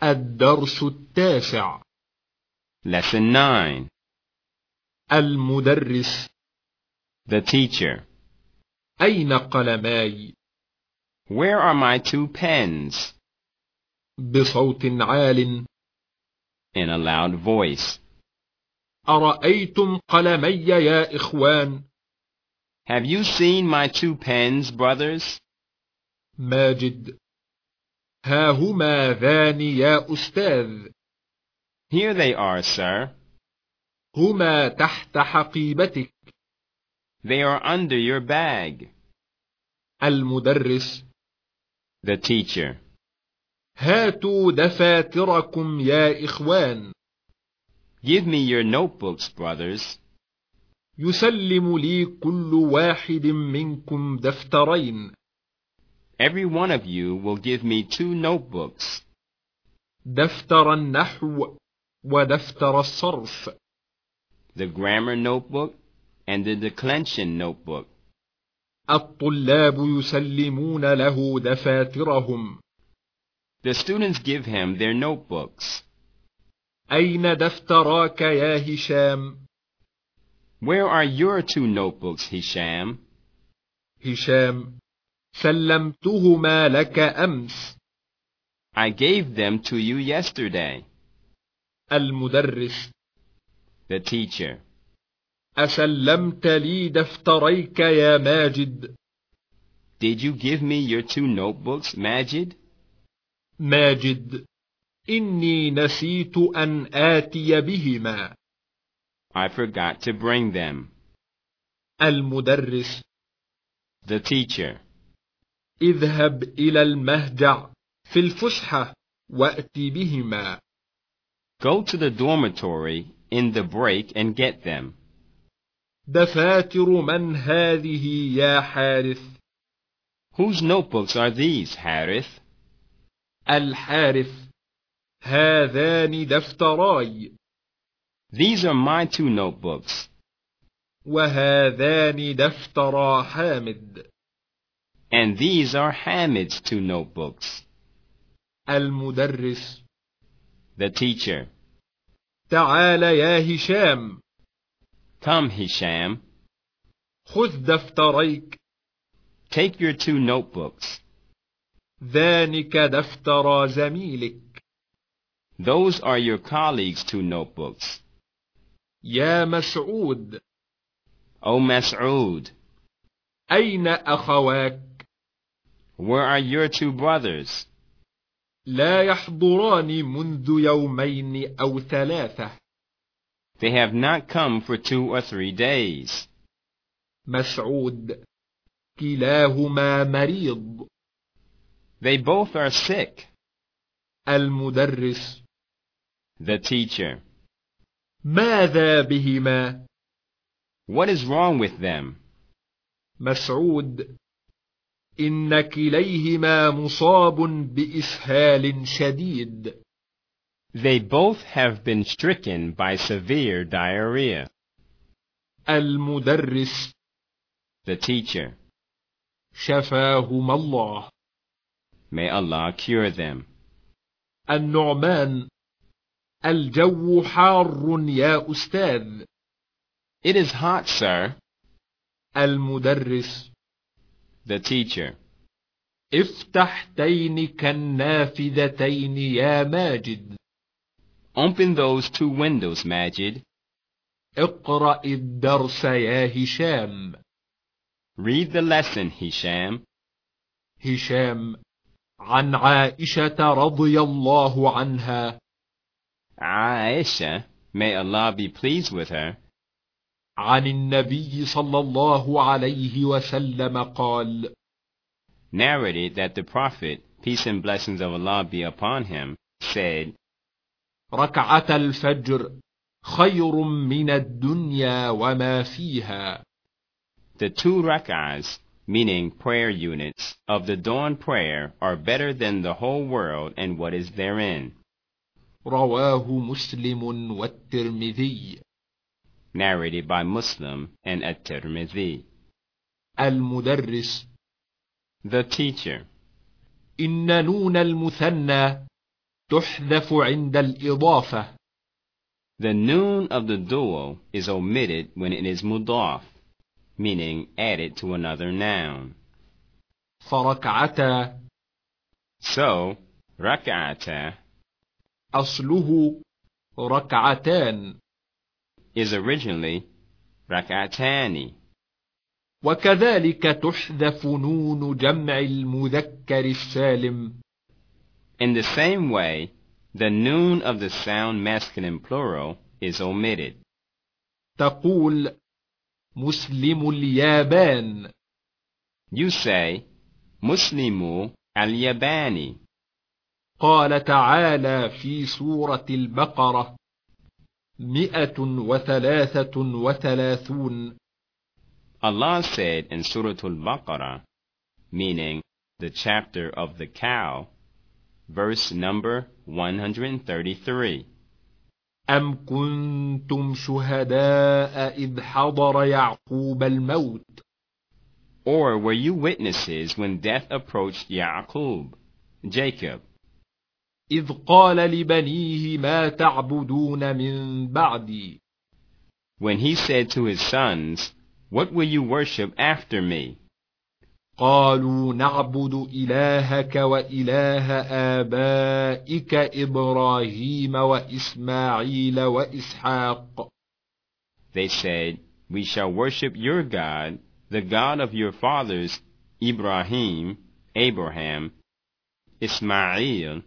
الدرس 9. Lesson 9. المدرس. The teacher. أين قلماي؟ Where are my 2 pens? بصوت عال. In a loud voice. أرأيتم قلمي يا إخوان؟ Have you seen my 2 pens, brothers? ماجد. ها هما ذان يا أستاذ. Here they are, sir. هما تحت حقيبتك. They are under your bag. المدرس. The teacher. هاتوا دفاتركم يا إخوان. Give me your notebooks, brothers. يسلم لي كل واحد منكم دفترين. Every one of you will give me 2 notebooks. دفتر النحو ودفتر الصرف. The grammar notebook and the declension notebook. الطلاب يسلمون له دفاترهم. The students give him their notebooks. أين دفتراك يا هشام؟ Where are your 2 notebooks, Hisham? هشام. سلمتهما لك أمس. I gave them to you yesterday. المدرس. The teacher. أسلمت لي دفتريك يا ماجد؟ Did you give me your 2 notebooks, Majid? ماجد. إني نسيت أن آتي بهما. I forgot to bring them. المدرس. The teacher. اذهب إلى المهجع في الفسحة وأت بهما. Go to the dormitory in the break and get them. دفاتر من هذه يا حارث؟ Whose notebooks are these, Harith? الحارث. هذان دفتراي. These are my 2 notebooks. وهذان دفترا حامد. And these are Hamid's 2 notebooks. المدرس. The teacher. تعال يا هشام. Come, Hisham. خذ دفتريك. Take your 2 notebooks. ذلك دفتر زميلك. Those are your colleagues' 2 notebooks. يا مسعود. O Mas'ud. أين أخواك؟ Where are your 2 brothers? لا يحضران منذ يومين أو 3. They have not come for 2 or 3 days. مسعود. كلاهما مريض. They both are sick. المدرس. The teacher. ماذا بهما؟ What is wrong with them? مسعود. إن كليهما مصاب بإسهال شديد. They both have been stricken by severe diarrhea. المدرس. The teacher. شفاهما الله. May Allah cure them. النعمان. الجو حار يا أستاذ. It is hot, sir. المدرس. The teacher. افتح تينك النافذتين يا ماجد. Open those 2 windows, Majid. اقرأ الدرس يا هشام. Read the lesson, Hisham. هشام. عن عائشة رضي الله عنها. Aisha, may Allah be pleased with her. عن النبي صلى الله عليه وسلم قال. Narrated that the Prophet, peace and blessings of Allah be upon him, said, ركعة الفجر خير من الدنيا وما فيها. The 2 rak'ahs, meaning prayer units, of the dawn prayer are better than the whole world and what is therein. رواه مسلم والترمذي. Narrated by Muslim and At-Tirmidhi. المدرس. The teacher. إن نون المثنى تحذف عند الإضافة. The noon of the dual is omitted when it is mudaf, meaning added to another noun. فركعتا So, rak'ata أصله ركعتان، is originally rak'atani. وكذلك تحذف نون جمع المذكر السالم. In the same way, the noon of the sound masculine plural is omitted. تقول مسلم اليابان. You say, Muslimu al-Yabani. قال تعالى في سورة البقرة 133. Allah said in Surah Al-Baqarah, meaning the chapter of the cow, verse number 133. أم كنتم شهداء إذ حضر يعقوب الموت Or were you witnesses when death approached Ya'qub, Jacob, إذ قال لبنيه ما تعبدون من بعدي when he said to his sons, what will you worship after me? قالوا نعبد إلهك وإله آبائك إبراهيم وإسماعيل وإسحاق. They said, we shall worship your God, the God of your fathers, Ibrahim, Abraham, Ishmael,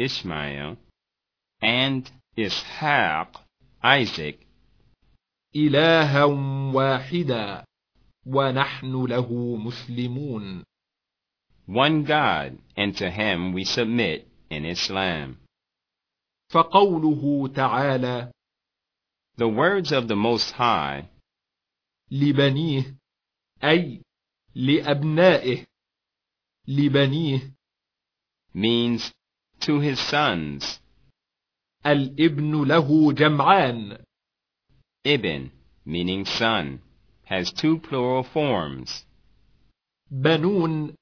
and Ishaq, Isaac, إلها واحدا ونحن له مسلمون. one God, and to him we submit in Islam. فقوله تعالى The words of the Most High, لبنيه أي لأبنائه، لبنيه means to his sons. الابن له جمعان. Ibn, meaning son, has two plural forms. بنون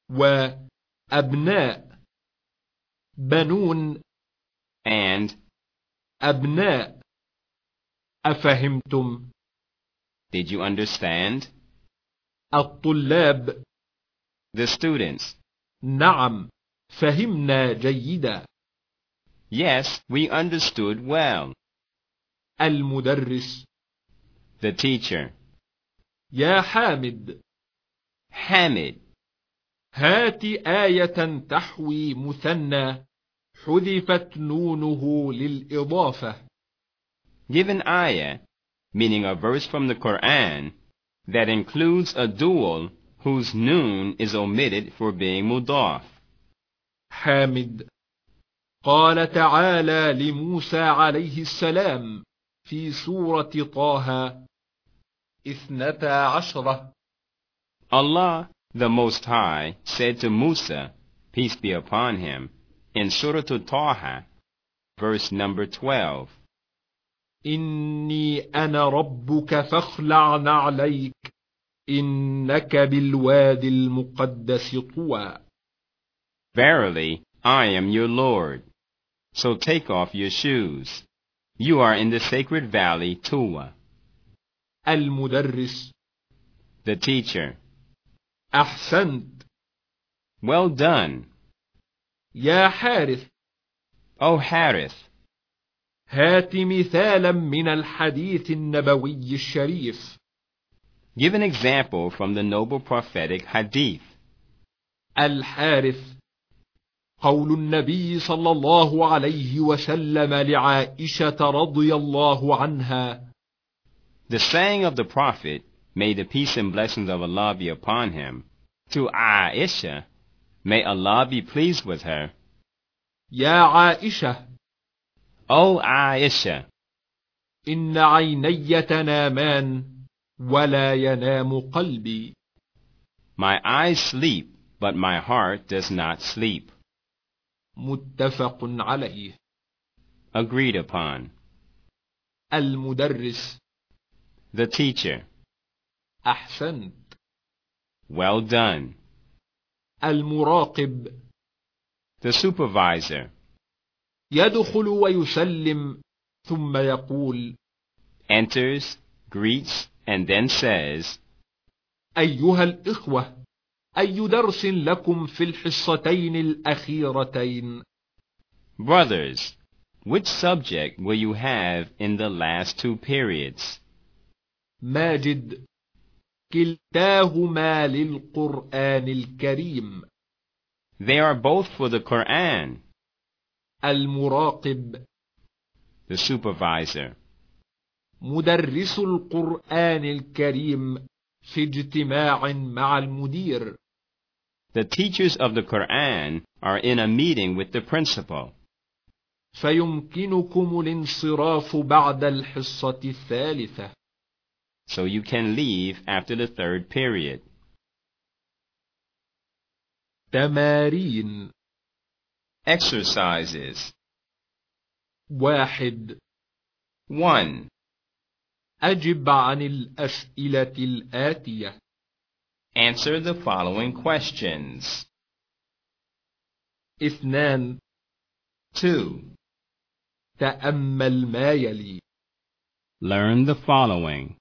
وأبناء. بنون And أبناء. أفهمتم؟ did you understand? الطلاب The students. نعم فهمنا جيدا. Yes, we understood well. المدرس The teacher. يا حامد Hamid. هات آية تحوي مثنى حذفت نونه للإضافة. Give an ayah, meaning a verse from the Quran, that includes a dual whose noon is omitted for being mudaf. حامد قال تعالى لموسى عليه السلام في سورة طه 12. Allah, the Most High, said to Musa, peace be upon him, in Surah Taha, verse number 12, إني أنا ربك فاخلع نعليك إنك بالوادي المقدس طوى. Verily, I am your Lord. So take off your shoes. You are in the sacred valley, Tuwa. المدرس The teacher. أحسنت. Well done. يا حارث O Harith, هات مثالا من الحديث النبوي الشريف. give an example from the noble prophetic hadith. الحارث قول النبي صلى الله عليه وسلم لعائشة رضي الله عنها. The saying of the Prophet, may the peace and blessings of Allah be upon him, to Aisha, may Allah be pleased with her. يا عائشة O Aisha, إن عيني تنامان ولا ينام قلبي. my eyes sleep, but my heart does not sleep. متفق عليه. Agreed upon. المدرس The teacher. أحسنت. Well done. المراقب The supervisor. يدخل ويسلم ثم يقول: enters, greets, and then says, أيها الإخوة، أي درس لكم في الحصتين الأخيرتين؟ brothers, which subject will you have in the last 2 periods? ماجد: كلتاهما للقرآن الكريم. They are both for the Quran. المراقب: The supervisor. مدرس القرآن الكريم في اجتماع مع المدير. The teachers of the Quran are in a meeting with the principal. فيمكنكم الانصراف بعد الحصة الثالثة. So you can leave after the 3rd period. تمارين. Exercises. 1. 1. أجب عن الأسئلة الآتية. Answer the following questions. 2. 2. تأمل ما يلي. Learn the following.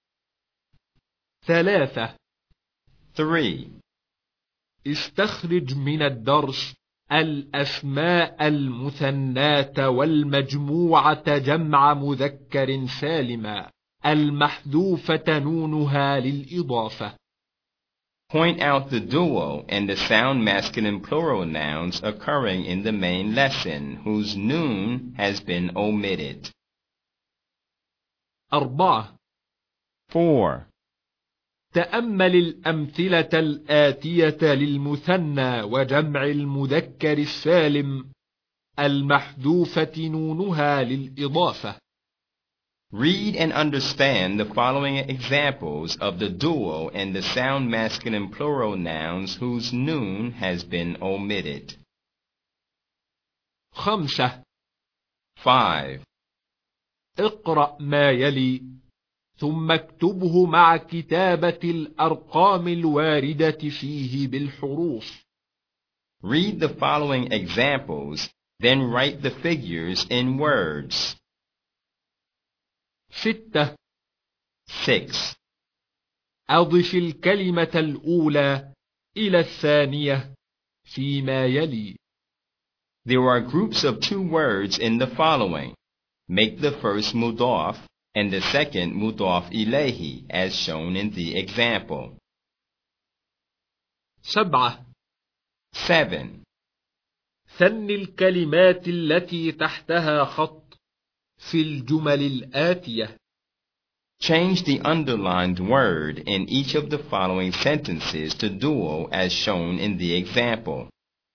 3. 3. استخرج من الدرس الأسماء المثناة والمجموعة جمع مذكر سالما المحذوفة نونها للإضافة. Point out the dual and the sound masculine plural nouns occurring in the main lesson whose noon has been omitted. 4. 4. تأمل الأمثلة الآتية للمثنى وجمع المذكر السالم المحذوفة نونها للإضافة. Read and understand the following examples of the dual and the sound masculine plural nouns whose noon has been omitted. 5. 5. اقرأ ما يلي ثم اكتبه مع كتابة الأرقام الواردة فيه بالحروف. Read the following examples, then write the figures in words. 6. 6. أضف الكلمة الأولى إلى الثانية فيما يلي. There are groups of 2 words in the following. Make the first mudaf and the second mudaf ilayhi as shown in the example. 7. 7. ثن الكلمات التي تحتها خط في الجمل الآتية. Change the underlined word in each of the following sentences to dual as shown in the example.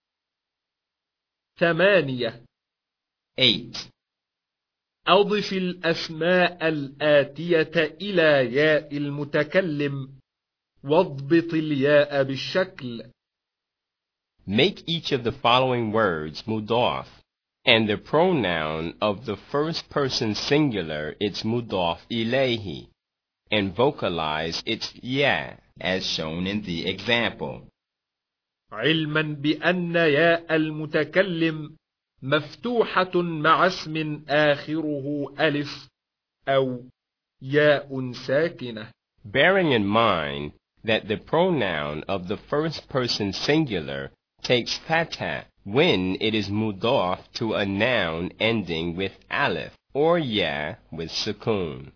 8. 8. أضف الأسماء الآتية إلى ياء المتكلم واضبط الياء بالشكل. Make each of the following words mudaf, and the pronoun of the first person singular its mudaf ilayhi, and vocalize its ya as shown in the example. علما بأن ياء المتكلم مفتوحة مع اسم آخره ألف أو ياء ساكنة. Bearing in mind that the pronoun of the first person singular takes fatha when it is mudaf to a noun ending with alif or ya with sukun.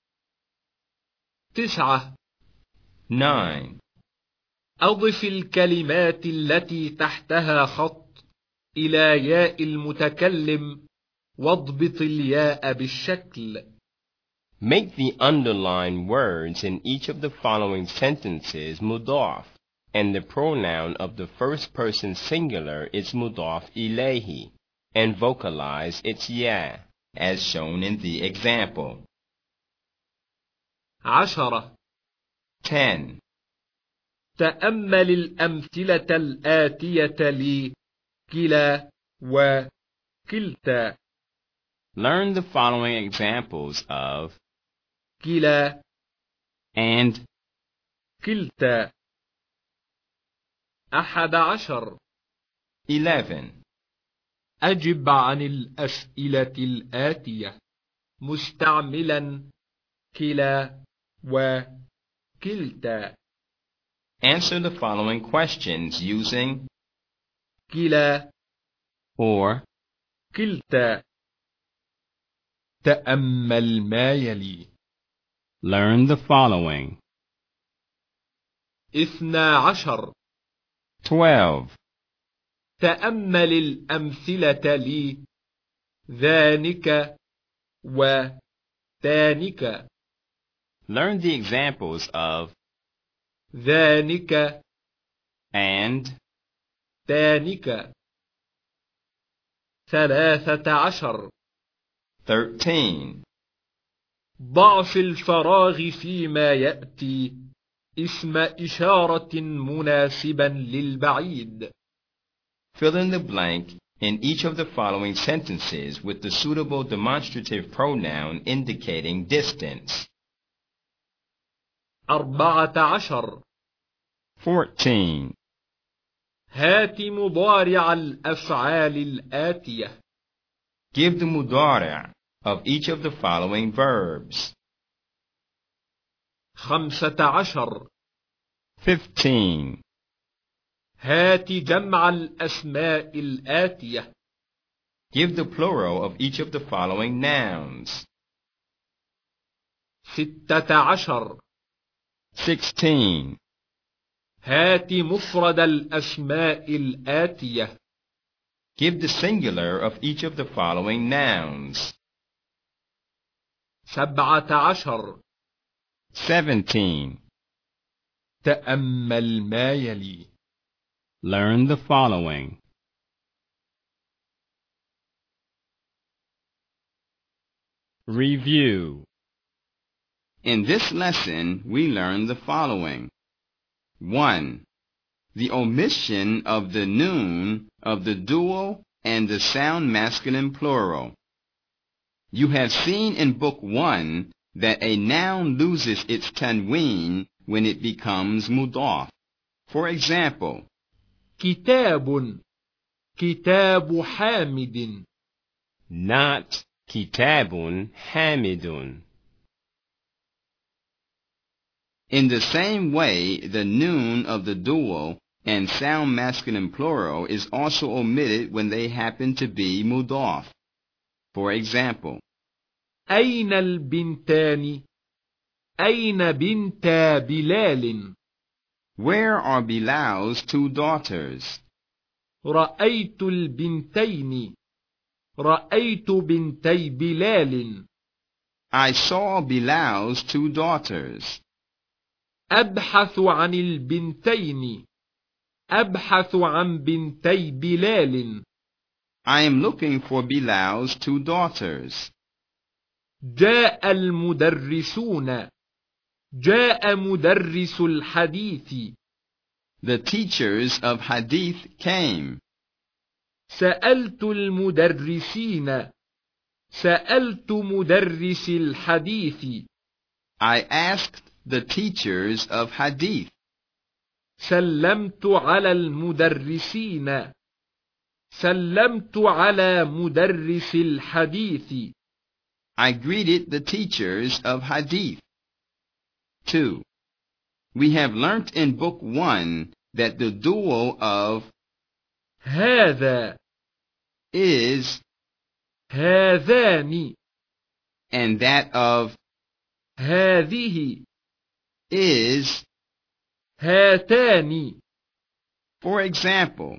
9. 9. أضف الكلمات التي تحتها خط إلى ياء المتكلم واضبط الياء بالشكل. Make the underlined words in each of the following sentences mudaf, and the pronoun of the first person singular is mudaf ilayhi, and vocalize its ya, as shown in the example. 10. 10. تأمل الأمثلة الآتية لكلا وكلتا. Learn the following examples of كلا and كلتا. 11. 11. أجب عن الأسئلة الآتية مستعملا كلا وكلتا. Answer the following questions using كلا or. كلتا. تأمل ما يلي. Learn the following. 12. 12. تأمل الأمثلة لي ذانك وتانك. Learn the examples of ذانك and. تانك. 13. 13. ضع في الفراغ فيما يأتي اسم إشارة مناسبا للبعيد. Fill in the blank in each of the following sentences with the suitable demonstrative pronoun indicating distance. 14. 14. هات مضارع الأفعال الآتية. Give the mudari' of each of the following verbs. 15. 15. هات جمع الأسماء الآتية. Give the plural of each of the following nouns. 16. 16. هات مفرد الأسماء الآتية. Give the singular of each of the following nouns. 17. 17. تأمل ما يلي. Learn the following. Review. In this lesson, we learned the following. 1. The omission of the noon of the dual and the sound masculine plural. You have seen in Book 1 that a noun loses its tanween when it becomes mudaf. For example, كتاب. كتاب حامد. not kitabun hamidun. In the same way, the noon of the dual and sound masculine plural is also omitted when they happen to be mudaf. For example, أين البنتان؟ أين بنتا بلال؟ where are Bilal's 2 daughters? رأيت البنتين. رأيت بنتي بلال. I saw Bilal's 2 daughters. أبحث عن البنتين. أبحث عن بنتي بلال. I am looking for Bilal's 2 daughters. جاء المدرسون. جاء مدرس الحديث. The teachers of hadith came. سألت المدرسين. سألت مدرس الحديث. I asked the teachers of hadith. سلمت على المدرسين. سلمت على مدرس الحديث. I greeted the teachers of hadith. 2. We have learnt in Book 1 that the dual of هذا is هذان and that of هذه is. هاتان. For example,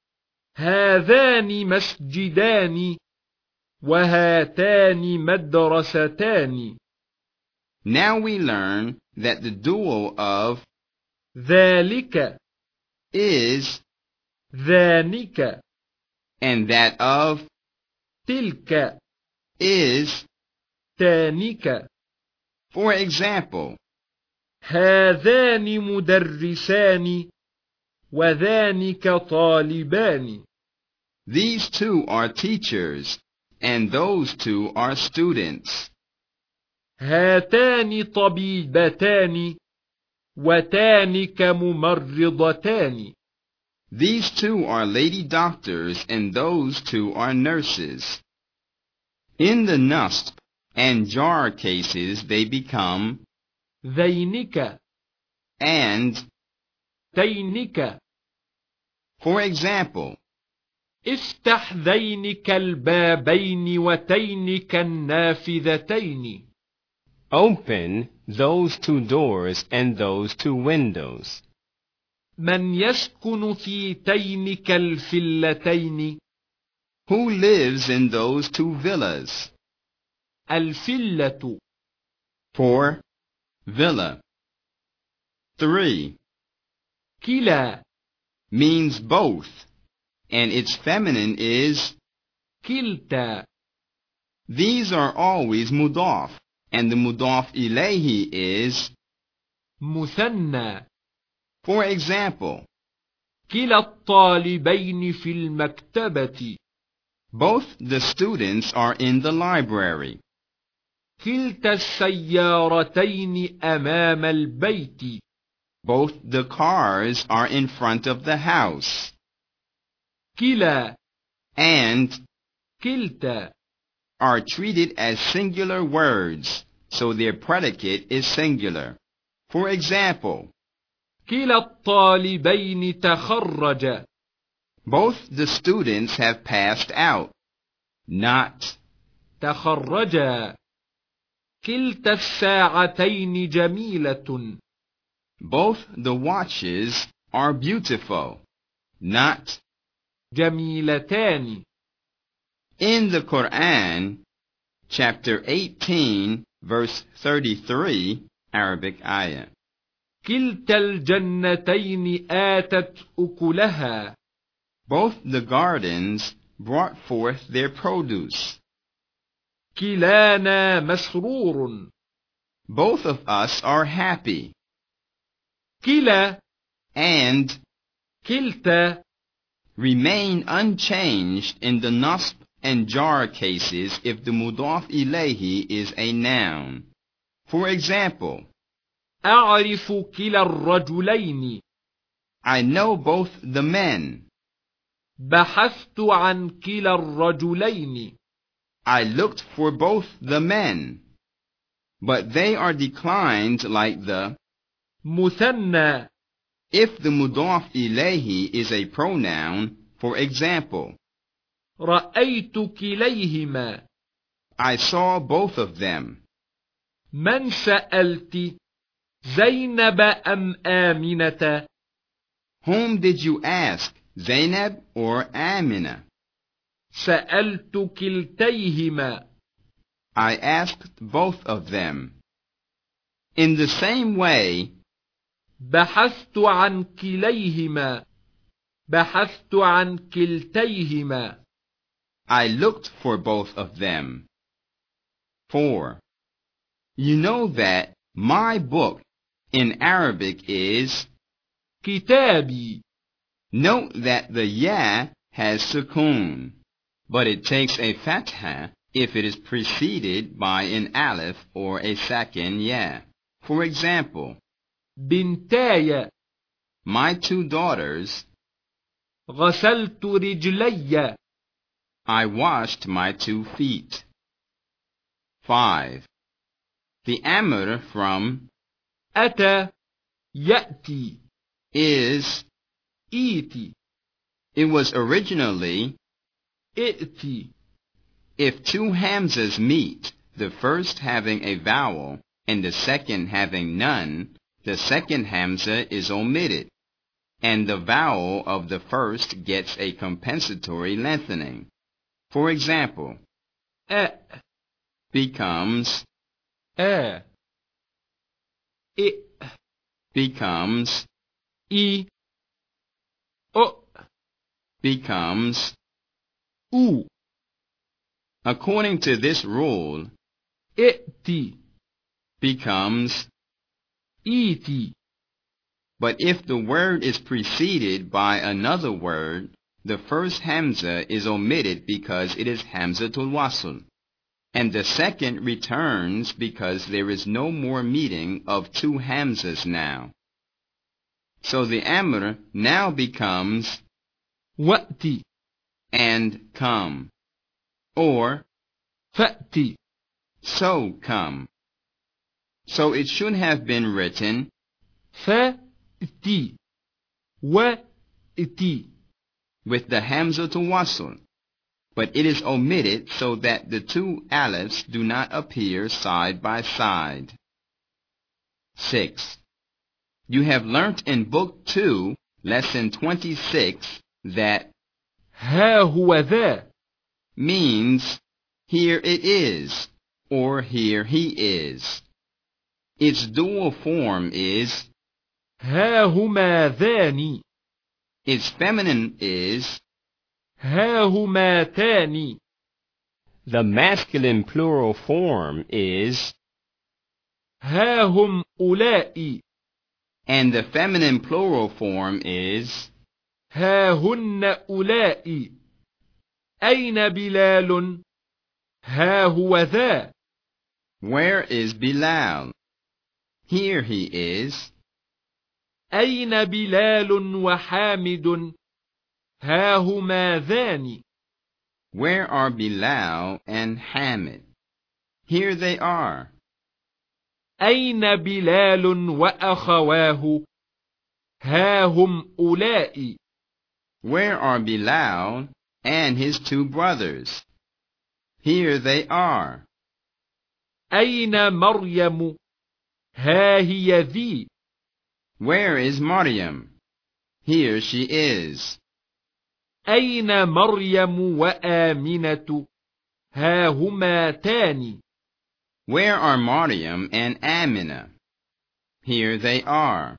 هذان مسجدان وهاتان مدرستان. now we learn that the dual of ذلك is ذانك and that of تلك is. تانك. For example, هذان مدرسان وذانك طالبان. these 2 are teachers and those 2 are students. هاتان طبيبتان وتانك ممرضتان. These two are lady doctors and those two are nurses. In the nasb and jar cases they become ذينك and. تينك. For example, افتح ذينك البابين وتينك النافذتين. Open those two doors and those two windows. من يسكن في تينك الفلتين. who lives in those two villas? الفلة. For villa. 3. كلا Means both, and its feminine is. كلتا. These are always mudaf, and the mudaf ilayhi is. مثنى. For example, كلا الطالبين في المكتبة. both the students are in the library. كلتا السيارتين أمام البيت. Both the cars are in front of the house. كلا And كلتا. are treated as singular words, so their predicate is singular. For example, كلا الطالبين تخرج. both the students have passed out. Not. تخرجا. كلتا الساعتين جميلة. Both the watches are beautiful. Not. جميلتان. In the Quran, chapter 18, verse 33, Arabic ayah. كلتا الجنتين آتت أكلها. Both the gardens brought forth their produce. كلانا مسرور. Both of us are happy. كلا And كلتا. remain unchanged in the nasb and jar cases if the mudaf ilayhi is a noun. For example, أعرف كلا الرجلين. I know both the men. بحثت عن كلا الرجلين. I looked for both the men. But they are declined like the. مثنى. If the mudaf ilayhi is a pronoun, for example, رأيت كليهما. I saw both of them. من سألت؟ زينب أم آمنة؟ Whom did you ask, Zainab or Amina? سألت كلتيهما. I asked both of them. In the same way, بحثت عن كليهما. بحثت عن كلتيهما. I looked for both of them. 4. You know that my book in Arabic is. كتابي. Note that the ya has sukoon, but it takes a fatha if it is preceded by an alif or a sakin ya. For example, بنتاي. my two daughters. غسلت رجلي. I washed my 2 feet. 5. The amr from أتى يأتي. is. إيتي. It was originally. ائتي. If two hamzas meet, the first having a vowel and the second having none, the second hamza is omitted, and the vowel of the first gets a compensatory lengthening. For example, أ. becomes. أ. إ. becomes. إي. أ. becomes. أو. According to this rule, ائتي. becomes. إيتي. But if the word is preceded by another word, the first hamza is omitted because it is hamzatul wasl, and the second returns because there is no more meeting of two hamzas now. So the amr now becomes وأت and come, or فأت so come. So it should have been written فأتي وأتي with the hamzatul wasl, but it is omitted so that the two alifs do not appear side by side. 6. You have learnt in Book 2, Lesson 26, that ها هو ذا means here it is, or here he is. Its dual form is ها هما ذان its feminine is ها هما تان The masculine plural form is ها هم أولاء and the feminine plural form is ها هن أولاء أين بلال ها هو ذا where is Bilal? Here he is. أين بلال وحامد ها هما ذان Where are Bilal and Hamid? Here they are. أين بلال وأخواه ها هم أولاء Where are Bilal and his two brothers? Here they are. أين مريم ها هي ذي Where is Maryam? Here she is. أين مريم وآمنة ها هما تان Where are Maryam and Amina? Here they are.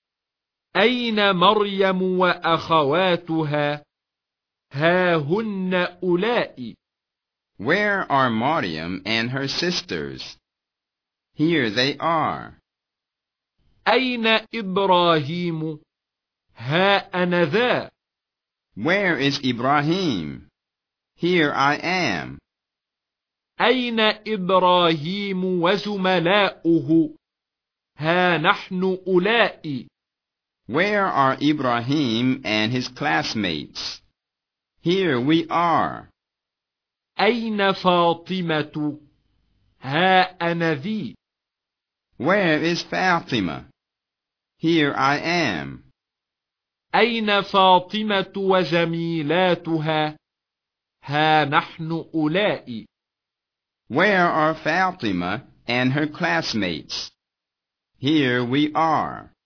أين مريم وأخواتها ها هن أولاء Where are Maryam and her sisters? Here they are. أين إبراهيم ها أنا ذا Where is Ibrahim? Here I am. أين إبراهيم وزملاؤه ها نحن أولاء Where are Ibrahim and his classmates? Here we are. أين فاطمة ها أنا ذي Where is Fatima? Here I am. أين فاطمة وزميلاتها ها نحن أولاء Where are Fatima and her classmates? Here we are.